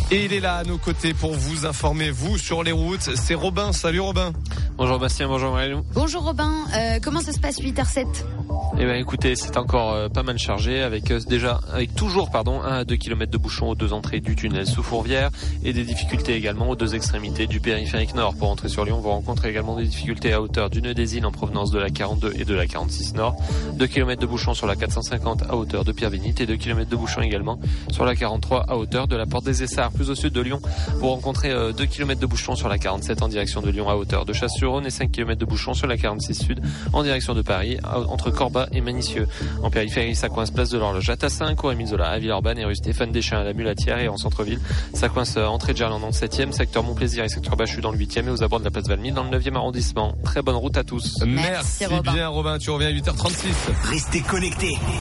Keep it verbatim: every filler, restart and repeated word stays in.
Et il est là à nos côtés pour vous informer, vous, sur les routes. C'est Robin. Salut Robin. Bonjour Bastien, bonjour Marilou. Bonjour Robin, euh, comment ça se passe huit heures sept? Eh ben écoutez, c'est encore euh, pas mal chargé avec euh, déjà avec toujours pardon un à deux kilomètres de bouchons aux deux entrées du tunnel sous Fourvière et des difficultés également aux deux extrémités du périphérique nord. Pour entrer sur Lyon, vous rencontrez également des difficultés à hauteur du nœud des Îles en provenance de la quarante-deux et de la quarante-six nord. deux kilomètres de bouchons sur la quatre cent cinquante à hauteur de Pierre-Bénite et deux kilomètres de bouchons également sur la quarante-trois à hauteur de la porte des Essarts. Plus au sud de Lyon, vous rencontrez euh, deux kilomètres de bouchons sur la quarante-sept en direction de Lyon à hauteur de Chasse-sur-Rhône et cinq kilomètres de bouchons sur la quarante-six sud en direction de Paris entre Corba et Manicieux. En périphérie, ça coince place de l'Horloge à Tassin, cours Émile Zola à Villeurbanne et rue Stéphane Deschamps à la Mulatière. Et en centre-ville, ça coince entrée de Gerland dans le septième, secteur Montplaisir et secteur Bachu dans le huitième et aux abords de la place Valmy dans le neuvième arrondissement. Très bonne route à tous. Merci, Merci Robin. bien Robin, tu reviens à huit heures trente-six. Restez connectés.